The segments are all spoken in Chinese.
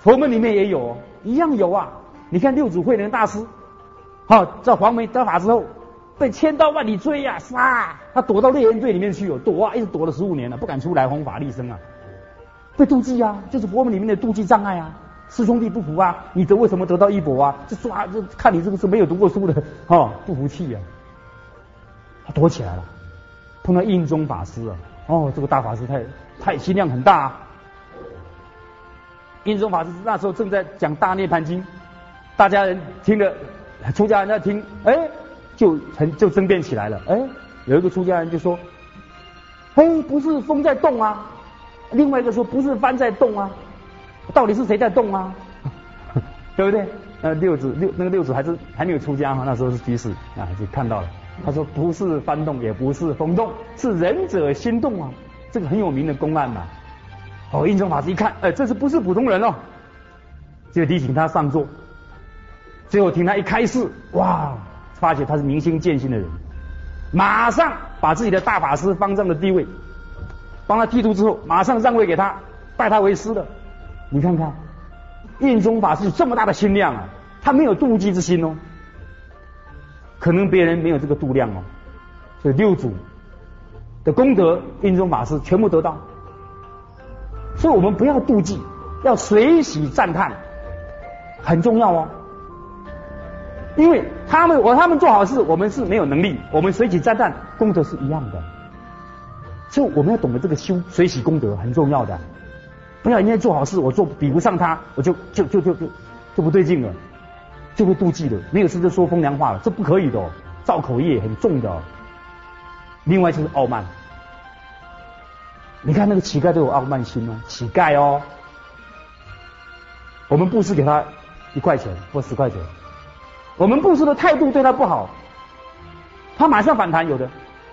佛门里面也有，一样有啊。你看六祖慧能大师，在黄梅得法之后，被千刀万里追啊，杀！他躲到烈焰队里面去，躲啊，一直躲了15年了，不敢出来弘法利生啊。被妒忌啊，就是佛门里面的妒忌障碍啊。师兄弟不服啊，你为什么得到衣钵啊？就抓，就看你这个是没有读过书的，不服气啊。他躲起来了，碰到印宗法师啊，这个大法师太心量很大啊。印宗法师那时候正在讲大涅槃经，大家人听了，出家人在听，就争辩起来了。有一个出家人就说，不是风在动啊，另外一个说不是帆在动啊，到底是谁在动啊？对不对？那个六祖还没有出家，那时候是居士啊，就看到了。他说不是帆动，也不是风动，是仁者心动啊，这个很有名的公案嘛。印宗法师一看，这不是普通人哦，就提醒他上座。最后听他一开示，哇，发觉他是明心见性的人，马上把自己的大法师方丈的地位帮他剃度之后，马上让位给他，拜他为师的。你看看，印宗法师有这么大的心量啊，他没有妒忌之心哦，可能别人没有这个度量哦，所以六祖的功德，印宗法师全部得到。所以我们不要妒忌，要随喜赞叹，很重要哦。因为他们做好事，我们是没有能力，我们随喜赞叹，功德是一样的。所以我们要懂得这个随喜功德很重要的，不要人家做好事，我做比不上他，我就不对劲了，就会妒忌了，没有事就说风凉话了，这不可以的哦，造口业很重的哦。另外就是傲慢。你看那个乞丐都有傲慢心哦，乞丐哦，我们布施给他1块钱或10块钱，我们布施的态度对他不好，他马上反弹有的。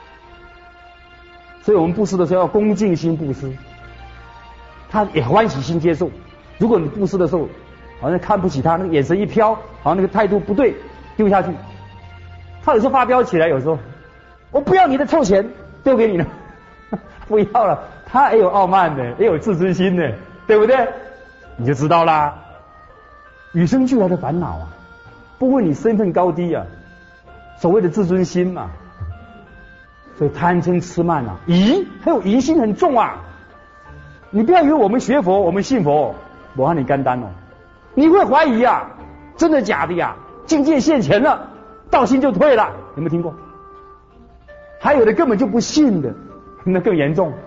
所以我们布施的时候要恭敬心布施，他也欢喜心接受。如果你布施的时候好像看不起他，那个眼神一飘，好像那个态度不对，丢下去，他有时候发飙起来，有时候我不要你的臭钱，丢给你了，不要了。他也有傲慢的，也有自尊心的，对不对？你就知道啦，与生俱来的烦恼啊，不问你身份高低啊，所谓的自尊心嘛。所以贪嗔痴慢啊，还有疑心很重啊。你不要以为我们学佛，我们信佛，我和你干单哦，你会怀疑啊，真的假的呀？境界现前了，道心就退了，有没有听过？还有的根本就不信的，那更严重。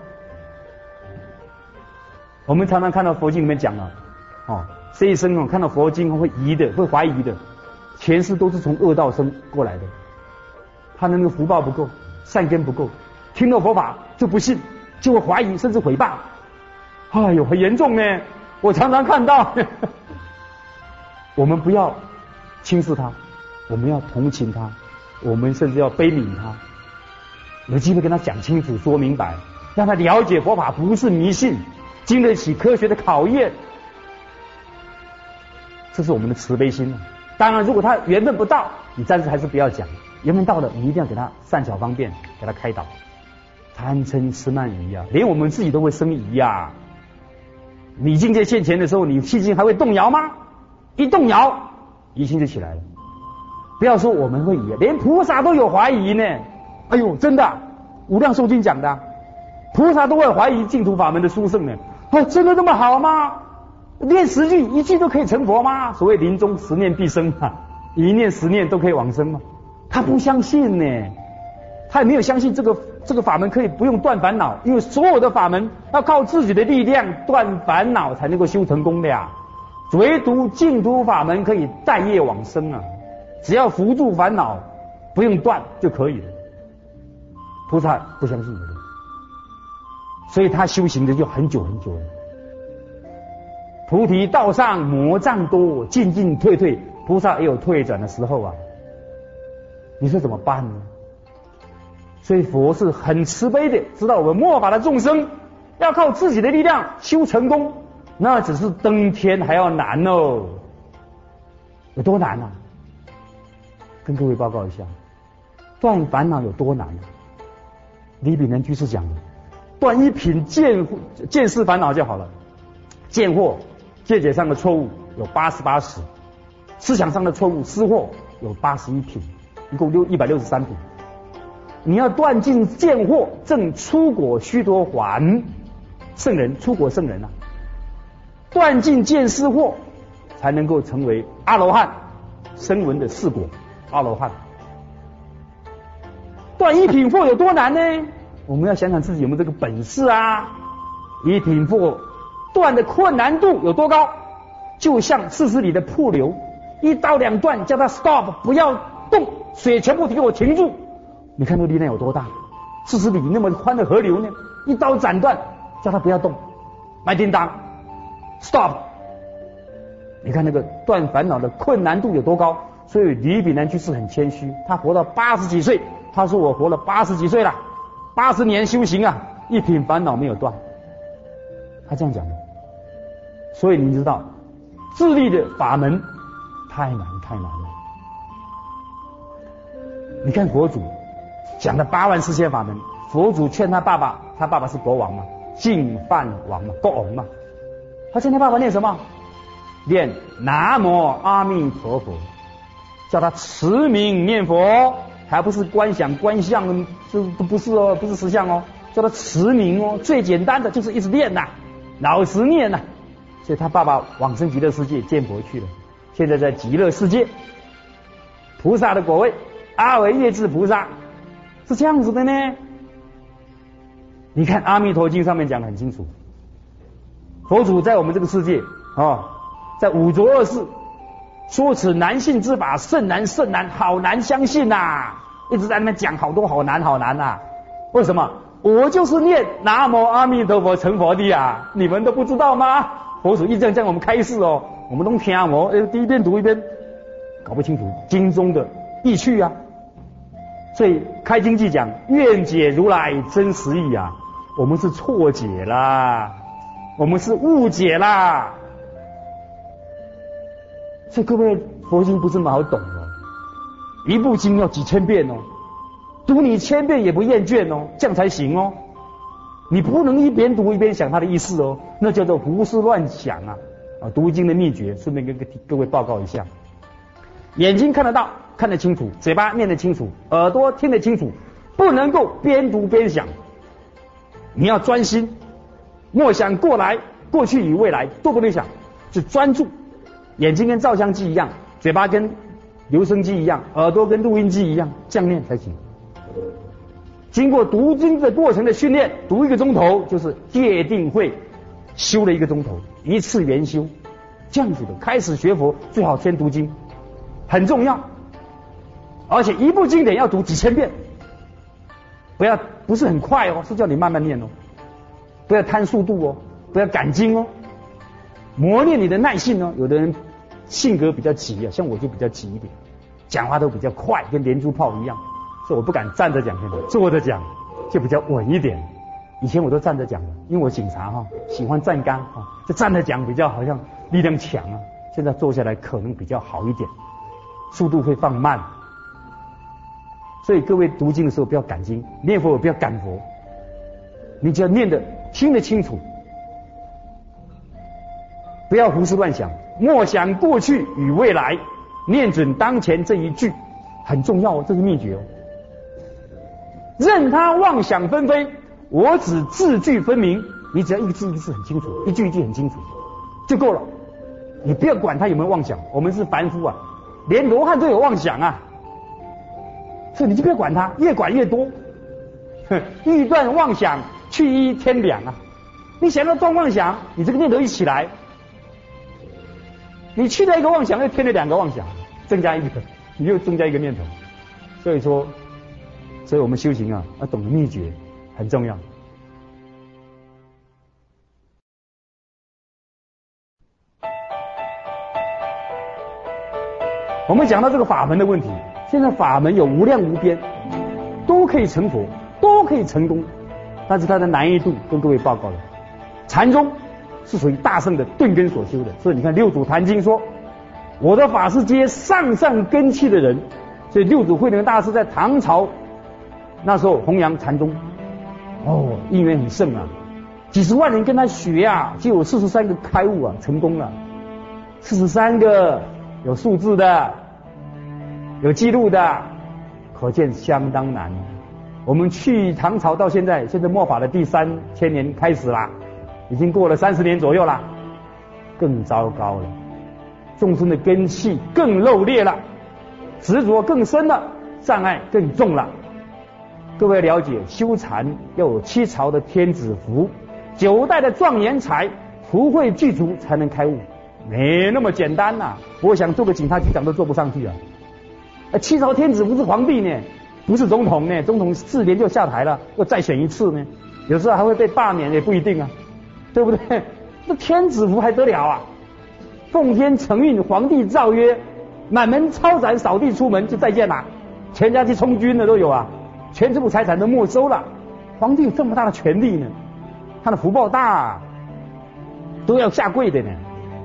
我们常常看到佛经里面讲啊，这一生看到佛经会疑的，会怀疑的，前世都是从恶道生过来的，他的那个福报不够，善根不够，听到佛法就不信，就会怀疑，甚至毁谤。哎呦，很严重呢！我常常看到。我们不要轻视他，我们要同情他，我们甚至要悲悯他，有机会跟他讲清楚、说明白，让他了解佛法不是迷信，经得起科学的考验。这是我们的慈悲心。当然，如果他缘分不到，你暂时还是不要讲；缘分到了，你一定要给他善巧方便，给他开导。贪嗔痴慢疑啊，连我们自己都会生疑啊。你境界现前的时候，你信心还会动摇吗？一动摇，疑心就起来了。不要说我们会疑，连菩萨都有怀疑呢。哎呦，真的，无量寿经讲的，菩萨都会怀疑净土法门的殊胜呢。真的那么好吗？念10句1句都可以成佛吗？所谓临终10念必生啊，一念10念都可以往生吗？他不相信呢，他也没有相信这个法门可以不用断烦恼，因为所有的法门要靠自己的力量断烦恼才能够修成功的呀。唯独净土法门可以带业往生啊，只要扶住烦恼，不用断就可以了。菩萨不相信这个，所以他修行的就很久很久了。菩提道上魔障多，进进退退，菩萨也有退转的时候啊。你说怎么办呢？所以佛是很慈悲的，知道我们末法的众生要靠自己的力量修成功，那只是登天还要难哦。有多难啊？跟各位报告一下，断烦恼有多难啊？李炳南居士讲的，断一品见识烦恼就好了。见惑见解上的错误有88矢，思想上的错误失货有81品，一共163品。你要断尽见惑，正出果须多还，圣人出果圣人啊，断尽见思惑，才能够成为阿罗汉，声闻的四果阿罗汉。断一品惑有多难呢？我们要想想自己有没有这个本事啊！一品惑断的困难度有多高？就像40里的瀑流，一刀两断，叫他 stop 不要动，水全部给我停住。你看那个力量有多大？40里那么宽的河流呢，一刀斩断，叫他不要动，麦叮当 stop。你看那个断烦恼的困难度有多高？所以李炳南居士很谦虚，他活到80几岁，他说我活了80几岁了，80年修行啊，一品烦恼没有断，他这样讲的。所以你知道自力的法门太难了。你看佛祖讲的8万4千法门，佛祖劝他爸爸是国王嘛，净饭王嘛，国王嘛，他劝他爸爸念什么？念南无阿弥陀佛，叫他持名念佛，还不是观想观相，这不是哦，不是实相哦，叫他持名哦，最简单的就是一直念呐，老实念呐。所以他爸爸往生极乐世界见佛去了，现在在极乐世界菩萨的果位，阿惟越致菩萨是这样子的呢。你看阿弥陀经上面讲得很清楚，佛祖在我们这个世界在五浊恶世说此难信之法甚难，好难相信呐，一直在那边讲好多好难呐。为什么？我就是念南无阿弥陀佛成佛的啊，你们都不知道吗？佛祖一直向我们开示哦，我们都听第一遍读一遍，搞不清楚经中的意趣啊。所以开经记讲愿解如来真实义啊，我们是错解啦，我们是误解啦。所以各位，佛经不是那么好懂哦，一部经要几千遍哦，读你1000遍也不厌倦哦，这样才行哦。你不能一边读一边想它的意思哦，那叫做胡思乱想啊！读经的秘诀，顺便跟各位报告一下：眼睛看得到，看得清楚；嘴巴念得清楚；耳朵听得清楚，不能够边读边想。你要专心，莫想过来、过去与未来都不能想，就专注。眼睛跟照相机一样，嘴巴跟留声机一样，耳朵跟录音机一样，这样念才行。经过读经的过程的训练，读1个钟头就是戒定慧修了1个钟头，一次元修，这样子的。开始学佛最好先读经，很重要，而且一部经典要读几千遍，不是很快哦，是叫你慢慢念哦，不要贪速度哦，不要赶经哦，磨练你的耐性哦。有的人性格比较急啊，像我就比较急一点，讲话都比较快，跟连珠炮一样。所以我不敢站着讲，坐着讲就比较稳一点。以前我都站着讲的，因为我警察喜欢站岗就站着讲比较好像力量强啊。现在坐下来可能比较好一点，速度会放慢。所以各位读经的时候不要赶经，念佛也不要赶佛，你只要念得听得清楚，不要胡思乱想，莫想过去与未来，念准当前这一句很重要哦，这是秘诀哦。任他妄想纷飞，我只字句分明。你只要一个字一个字很清楚，一句一句很清楚就够了，你不要管他有没有妄想。我们是凡夫啊，连罗汉都有妄想啊，所以你就不要管他，越管越多。欲断妄想，去一天两啊。你想要断妄想，你这个念头一起来，你去掉1个妄想，又添了2个妄想，增加1个，你又增加1个念头。所以我们修行啊，要懂得秘诀很重要。我们讲到这个法门的问题，现在法门有无量无边，都可以成佛，都可以成功，但是它的难易度跟各位报告了。禅宗是属于大圣的顿根所修的，所以你看六祖坛经说，我的法是皆上根器的人。所以六祖慧能大师在唐朝那时候弘扬禅宗，因缘很盛啊， 几十万人跟他学啊，就有43个开悟啊，成功了。43个有数字的，有记录的，可见相当难。我们去唐朝到现在末法的第3000年开始啦，已经过了30年左右啦，更糟糕了，众生的根气更漏劣了，执着更深了，障碍更重了。各位了解，修禅要有7朝的天子符，9代的状元才，福慧具足才能开悟，没那么简单呐！我想做个警察局长都做不上去啊！7朝天子不是皇帝呢，不是总统呢，总统4年就下台了，要再选一次呢，有时候还会被罢免，也不一定啊，对不对？那天子符还得了啊？奉天承运，皇帝诏曰，满门抄斩扫地出门就再见了，全家去充军的都有啊，全支部财产都没收了。皇帝有这么大的权力呢，他的福报大啊，都要下跪的呢。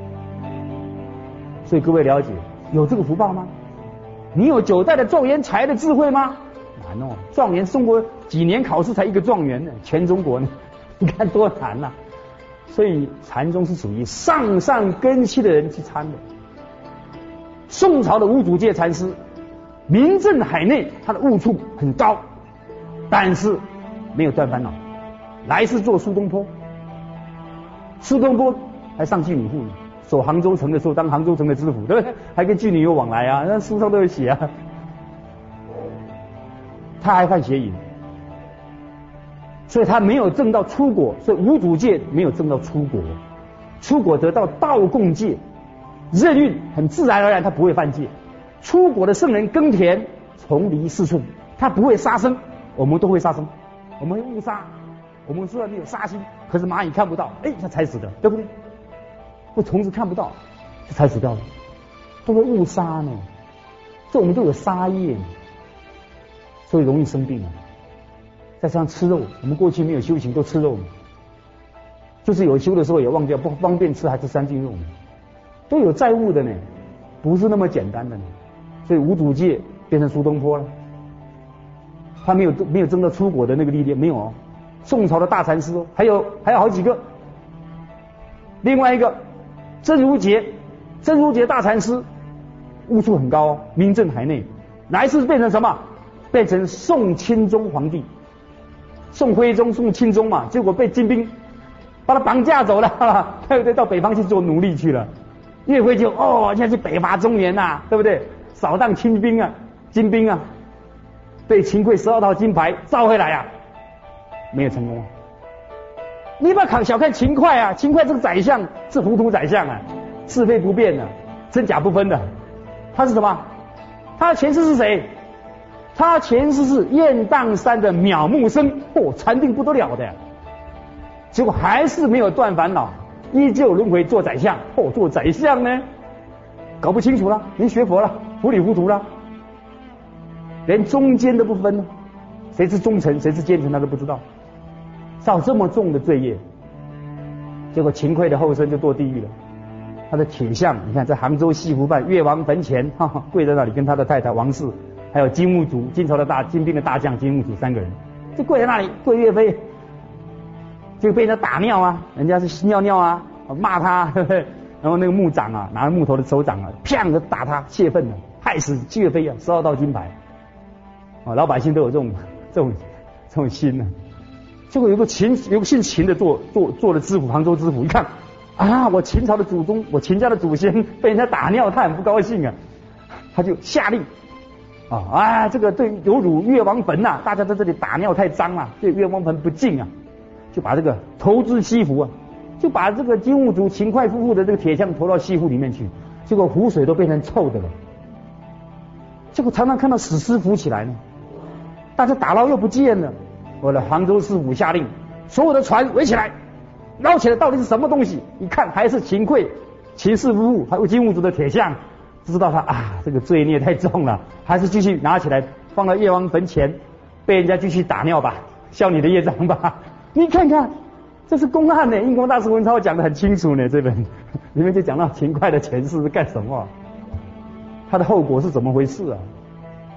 所以各位了解，有这个福报吗？你有9代的状元才的智慧吗？难哦，状元中国几年考试才一个状元呢，全中国呢，你看多难啊！所以禅宗是属于上根器的人去参的。宋朝的无主戒禅师名震海内，他的悟处很高，但是没有断烦恼。来世做苏东坡，苏东坡还上妓女户呢，守杭州城的时候当杭州城的知府，对不对？还跟妓女有往来啊，那书上都有写啊。他还犯邪淫，所以他没有证到出果，所以无主戒没有证到出果，出果得到道共戒，任运很自然而然，他不会犯戒。出果的圣人耕田从离4寸，他不会杀生，我们都会杀生，我们会误杀，我们虽然没有杀心，可是蚂蚁看不到，它踩死的，对不对？或虫子看不到，就踩死掉了，都会误杀呢，这我们都有杀业呢，所以容易生病啊。再加上吃肉，我们过去没有修行都吃肉嘛，就是有修的时候也忘掉不方便吃，还吃3斤肉呢，都有债务的呢，不是那么简单的呢。所以无主戒变成苏东坡了，他没有证到出果的那个历练，没有哦。宋朝的大禅师哦，还有好几个。另外一个真如节大禅师悟处很高哦，名震海内，来世变成什么？变成宋钦宗皇帝，宋徽宗、宋钦宗嘛，结果被金兵把他绑架走了，对不对？到北方去做奴隶去了。岳飞就现在去北伐中原呐，对不对？扫荡金兵啊，被秦桧12套金牌召回来啊，没有成功啊。你不要小看秦桧啊，秦桧这个宰相是糊涂宰相啊，是非不辨的，真假不分的。他是什么？他的前世是谁？他前世是雁荡山的渺木僧，禅定不得了的，结果还是没有断烦恼，依旧轮回做宰相。做宰相呢，搞不清楚了，您学佛了，糊里糊涂了，连中间都不分了，谁是忠臣谁是奸臣他都不知道，造这么重的罪业，结果秦桧的后生就堕地狱了。他的铁像，你看在杭州西湖畔越王坟前，跪在那里跟他的太太王氏，还有金兀术，金朝的金兵的大将金兀术3个人，就跪在那里跪岳飞，就被人家打尿啊，人家是尿尿啊，骂他，对不对？然后那个木掌啊，拿着木头的手掌啊，砰的打他，泄愤了，害死岳飞啊，12道金牌。老百姓都有这种心呢。结果有个姓秦的做了知府，杭州知府，一看啊，我秦朝的祖宗，我秦家的祖先被人家打尿，他很不高兴啊，他就下令这个对有辱越王坟呐，大家在这里打尿太脏了，对越王坟不敬啊，就把这个投之西湖啊，就把这个金兀术、秦桧夫妇的这个铁像投到西湖里面去，结果湖水都变成臭的了。结果常常看到死尸浮起来呢，大家打捞又不见了。我的杭州市府下令，所有的船围起来，捞起来到底是什么东西？一看还是秦桧、秦氏夫妇还有金兀术的铁像，知道他这个罪孽太重了，还是继续拿起来放到越王坟前，被人家继续打尿吧，消你的业障吧。你看看，这是公案呢，印光大师文超讲得很清楚呢，这本里面就讲到秦桧的前世是干什么，他的后果是怎么回事啊？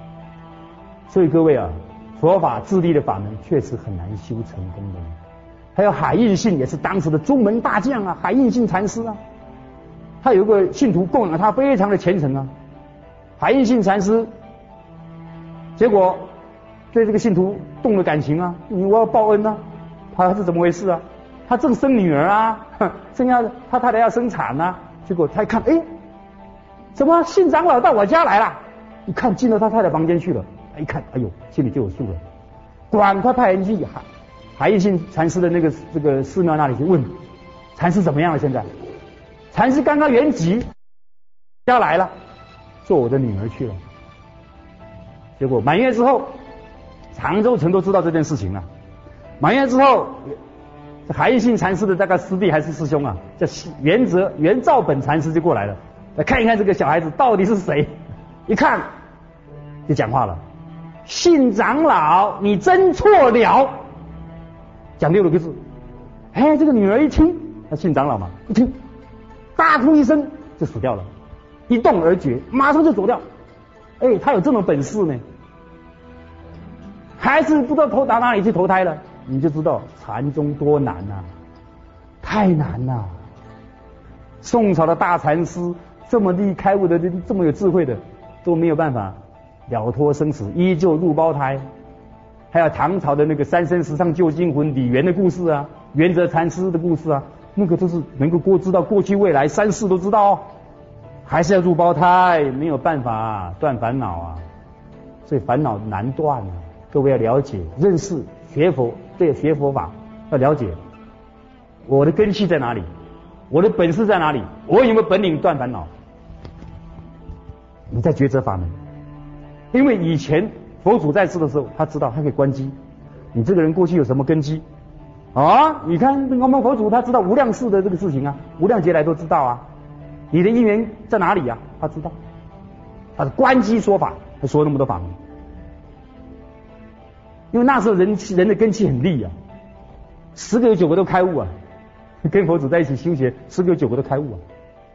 所以各位啊，佛法自立的法门确实很难修成功的。 还有海印信也是当时的宗门大将啊，海印信禅师啊，他有一个信徒供养他非常的虔诚啊，海印信禅师，结果对这个信徒动了感情啊，我要报恩啊，他是怎么回事啊？他正生女儿啊，正要他太太要生产啊，结果他一看，哎，怎么信长老到我家来了？一看进了他太太房间去了，一看，哎呦，心里就有数了，赶快派人去海印信禅师的这个寺庙那里去问禅师怎么样了？现在禅师刚刚圆寂，家来了，做我的女儿去了。结果满月之后，常州城都知道这件事情了。满月之后，海印信禅师的大概师弟还是师兄啊，叫元照本禅师就过来了，来看一看这个小孩子到底是谁。一看就讲话了，信长老，你真错了。讲6个字，哎，这个女儿一听，他信长老嘛，一听大哭一声就死掉了，一动而绝，马上就走掉。哎，他有这种本事呢，还是不知道投到哪里去投胎了，你就知道禅宗多难啊，太难了。宋朝的大禅师这么开悟的，这么有智慧的，都没有办法了脱生死，依旧入胞胎。还有唐朝的那个三生石上救精魂李渊的故事啊，元泽禅师的故事啊，那个都是能够知道过去未来3世都知道哦，还是要入胞胎，没有办法断烦恼啊，所以烦恼难断啊。各位要了解认识学佛，对学佛法要了解我的根器在哪里，我的本事在哪里，我有没有本领断烦恼，你在抉择法门。因为以前佛祖在世的时候，他知道他可以关机，你这个人过去有什么根基啊？你看我们佛祖他知道无量世的这个事情啊，无量劫来都知道啊，你的因缘在哪里啊？他知道，他是关机说法，他说那么多法门。因为那时候人的根器很利啊，10个有9个都开悟啊，跟佛祖在一起修学，10个有9个都开悟啊。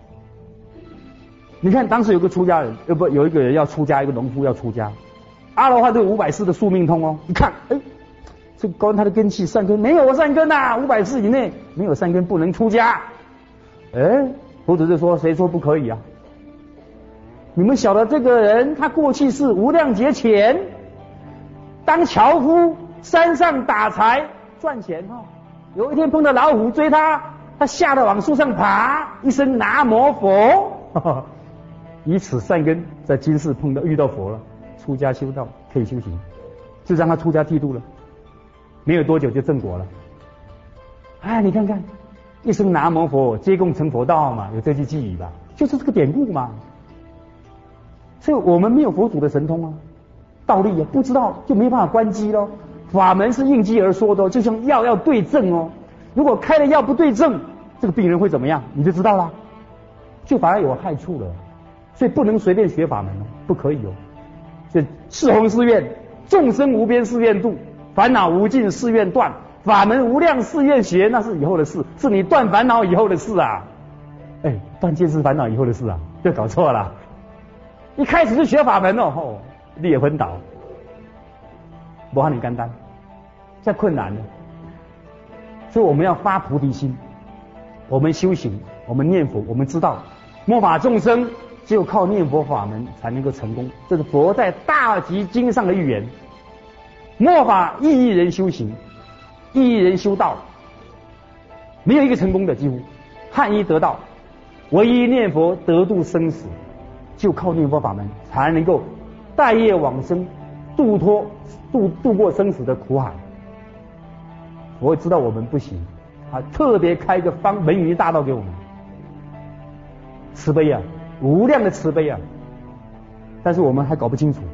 你看当时有个出家人，有一个人要出家，一个农夫要出家，阿罗汉都有500世的宿命通哦，一看，哎，这关他的根器善根没有善根啊，500世以内没有善根不能出家。哎，佛祖就说，谁说不可以啊？你们晓得这个人他过去是无量劫前当樵夫，山上打柴赚钱哈，有一天碰到老虎追他，他吓得往树上爬，一声南无佛，以此善根在今世遇到佛了，出家修道可以修行，就让他出家剃度了，没有多久就正果了。哎，你看看一声南无佛，皆共成佛道嘛，有这句寄语吧，就是这个典故嘛。所以我们没有佛祖的神通啊，道力啊，不知道就没办法关机咯。法门是应机而说的，就像药要对症哦，如果开的药不对症，这个病人会怎么样，你就知道了，就反而有害处了。所以不能随便学法门哦，不可以哦。所以赤弘誓愿，众生无边誓愿度，烦恼无尽誓愿断，法门无量誓愿学，那是以后的事，是你断烦恼以后的事啊。哎，断见思烦恼以后的事啊，就搞错了。一开始就学法门哦，你也昏倒，不很简单，这困难的。所以我们要发菩提心，我们修行，我们念佛，我们知道末法众生只有靠念佛法门才能够成功，这是佛在大集经上的预言。末法一亿人修行，一亿人修道，没有一个成功的，几乎汉一得道，唯一念佛得度生死，就靠念佛法门才能够带业往生，度过生死的苦海。我知道我们不行啊，特别开一个门云大道给我们，慈悲啊，无量的慈悲啊，但是我们还搞不清楚。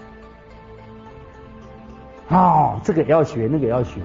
这个也要学，那个也要学。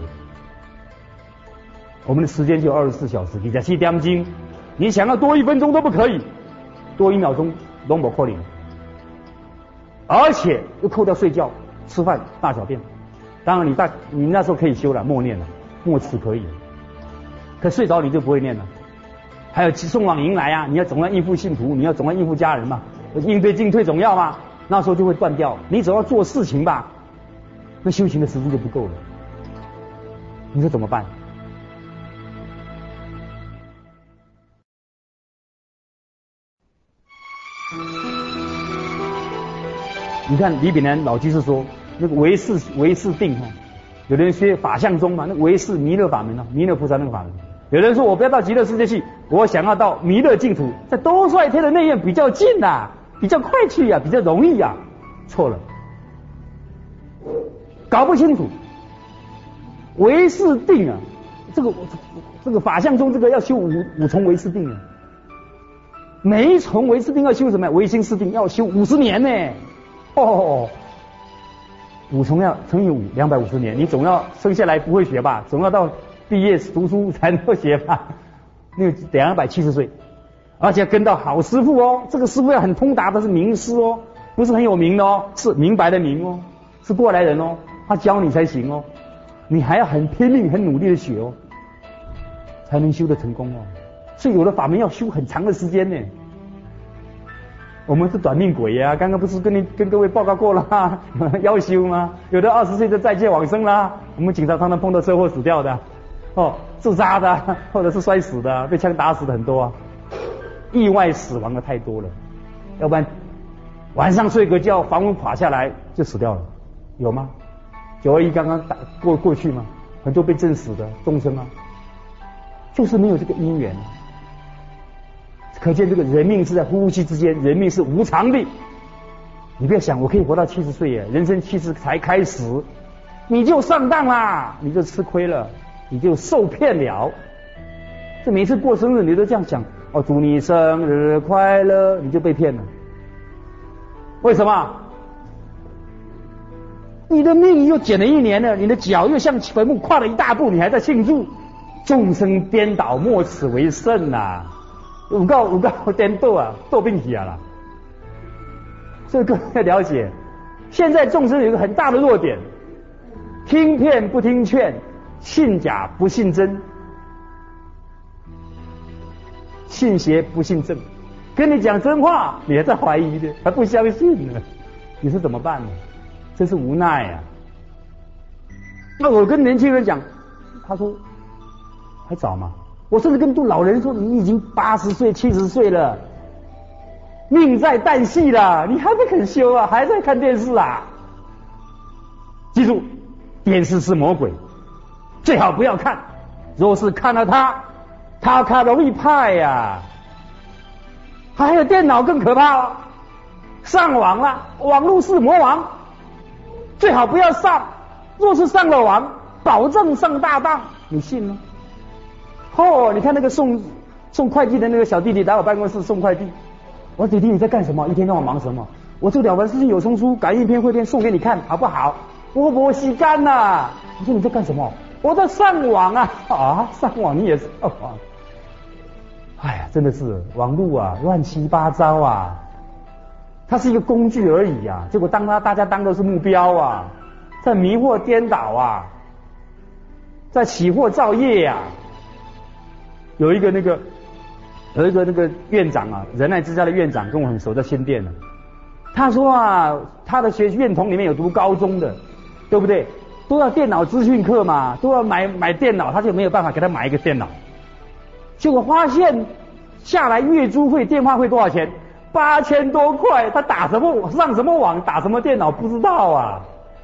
我们的时间就24小时，你在7点钟，你想要多1分钟都不可以，多1秒钟都不可能，而且又扣掉睡觉、吃饭、大小便。当然你那时候可以修了，默念了，默词可以，可睡着你就不会念了。还有送往迎来啊，你要总要应付信徒，你要总要应付家人嘛，应对进退总要嘛，那时候就会断掉。你总要做事情吧，那修行的时间就不够了。你说怎么办？ 你看李炳南老居士说，那个唯识定哈，有的人学法相宗嘛，那个唯识弥勒法门啊，弥勒菩萨那个法门。有人说我不要到极乐世界去，我想要到弥勒净土，在兜率天的内院比较近啊，比较快去啊，比较容易啊。错了，搞不清楚。唯识定啊，这个法相宗这个要修五重唯识定啊，每一重唯识定要修什么？唯心识定要修50年呢。哦，5重要乘以5 ，250年，你总要生下来不会学吧？总要到毕业读书才能够学吧？那个270岁，而且跟到好师傅哦，这个师傅要很通达的是名师哦，不是很有名的哦，是明白的明哦，是过来人哦，他教你才行哦，你还要很拼命、很努力的学哦，才能修得成功哦。所以有的法门要修很长的时间呢。我们是短命鬼呀、刚刚不是跟各位报告过了吗？要修吗？有的20岁就再见往生啦。我们警察常常碰到车祸死掉的，自杀的，或者是摔死的，被枪打死的很多啊。意外死亡的太多了，要不然晚上睡个觉，房屋垮下来就死掉了，有吗？921刚刚过去吗？很多被震死的众生啊，就是没有这个因缘。可见这个人命是在呼吸之间，人命是无常的。你不要想我可以活到70岁耶，人生70才开始，你就上当啦，你就吃亏了，你就受骗了。这每次过生日你都这样想，祝你生日快乐，你就被骗了。为什么？你的命又减了1年了，你的脚又向坟墓跨了一大步，你还在庆祝。众生颠倒，莫此为甚呐！有够颠倒啊，斗病体啊啦！所以各位要了解，现在众生有一个很大的弱点，听骗不听劝，信假不信真，信邪不信正。跟你讲真话，你还在怀疑的，还不相信呢，你是怎么办呢？真是无奈啊！那我跟年轻人讲，他说还早嘛。我甚至跟老人说，你已经80岁、70岁了，命在旦夕了，你还不肯修啊？还在看电视啊？记住，电视是魔鬼，最好不要看。若是看了他容易派呀。还有电脑更可怕，上网了，网络是魔王，最好不要上。若是上了网，保证上大当，你信吗？你看那个送快递的那个小弟弟来我办公室送快递，我说弟弟你在干什么？一天到晚忙什么？我这了凡四训有声书感应篇汇编送给你看好不好？我洗干呐！我说你在干什么？我在上网啊！上网你也是上网？哎呀，真的是网络啊，乱七八糟啊！它是一个工具而已啊，结果大家当的是目标啊，在迷惑颠倒啊，在起惑造业啊。有一个那个院长啊，仁爱之家的院长跟我很熟，在新店呢。他说啊，他的院童里面有读高中的，对不对？都要电脑资讯课嘛，都要买电脑，他就没有办法给他买一个电脑。结果发现下来月租费、电话费多少钱？8000多块，他上什么网，打什么电脑不知道啊。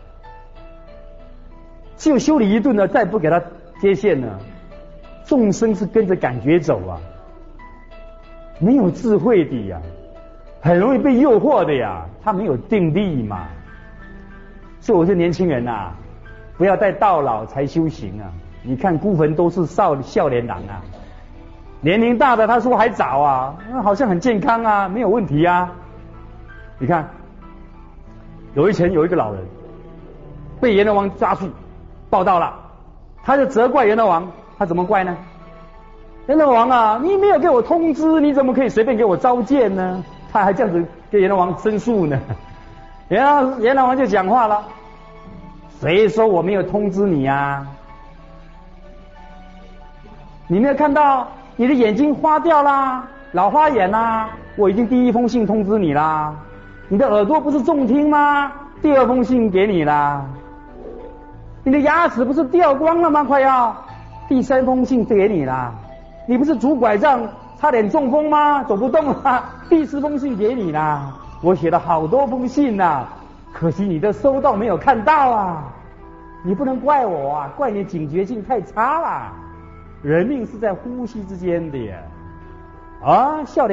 就修理一顿呢，再不给他接线呢。众生是跟着感觉走啊，没有智慧的呀，很容易被诱惑的呀，他没有定力嘛。所以我说年轻人啊，不要待到老才修行啊。你看孤坟都是少年郎啊，年龄大的他说还早啊，好像很健康啊，没有问题啊。你看，有一个老人被阎罗王抓去报道了，他就责怪阎罗王。他怎么怪呢？阎罗王啊，你没有给我通知，你怎么可以随便给我召见呢？他还这样子跟阎罗王申诉呢。阎罗王就讲话了，谁说我没有通知你啊？你没有看到你的眼睛花掉啦，老花眼啦，我已经第1封信通知你啦。你的耳朵不是重听吗？第2封信给你啦。你的牙齿不是掉光了吗？快要第3封信给你啦。你不是拄拐杖差点中风吗？走不动了，第4封信给你啦，我写了好多封信啦，可惜你都收到没有看到啊！你不能怪我啊，怪你警觉性太差啦。人命是在呼吸之间的呀！啊，笑脸。